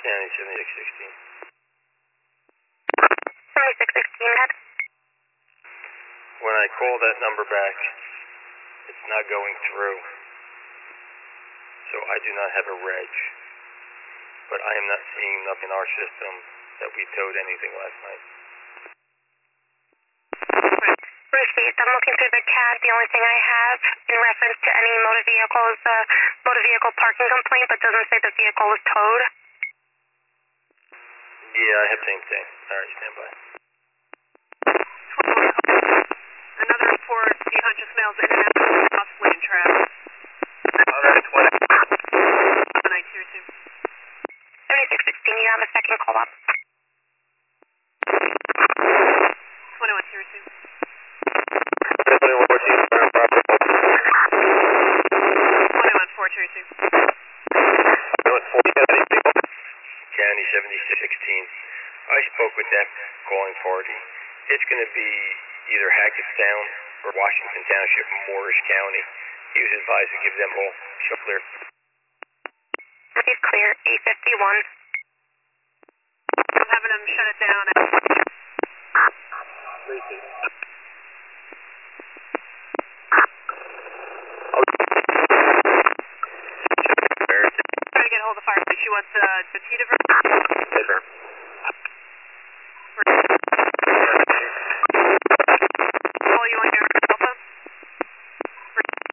County 7616. 7616, head. When I call that number back, it's not going through. So I do not have a reg. But I am not seeing nothing in our system that we towed anything last night. Received. I'm looking through the CAD. The only thing I have in reference to any motor vehicle is a motor vehicle parking complaint, but doesn't say the vehicle was towed. Yeah, I have the same thing. Alright, stand by. Another report, D. Huntress Mills, International Off Lane Travis. Alright, 20. 922. 7616, you have a second call up. 2102. 21422. County 7616. I spoke with that calling party. It's going to be either Hackettstown or Washington Township, Morris County. He was advised to give them all show clear. He's clear, 851. I'm having them shut it down. Try to get hold of the fire. She wants the T diverter. Yes, sir.